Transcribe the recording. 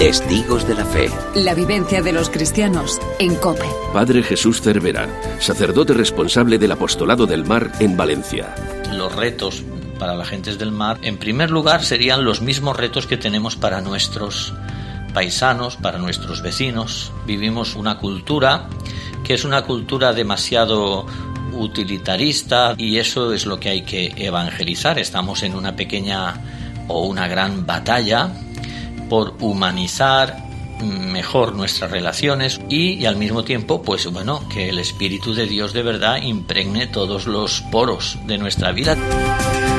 Testigos de la Fe. La vivencia de los cristianos en COPE. Padre Jesús Cervera, sacerdote responsable del Apostolado del Mar en Valencia. Los retos para las gentes del mar, en primer lugar, serían los mismos retos que tenemos para nuestros paisanos, para nuestros vecinos. Vivimos una cultura que es una cultura demasiado utilitarista y eso es lo que hay que evangelizar. Estamos en una pequeña o una gran batalla por humanizar mejor nuestras relaciones y al mismo tiempo, pues bueno, que el Espíritu de Dios de verdad impregne todos los poros de nuestra vida.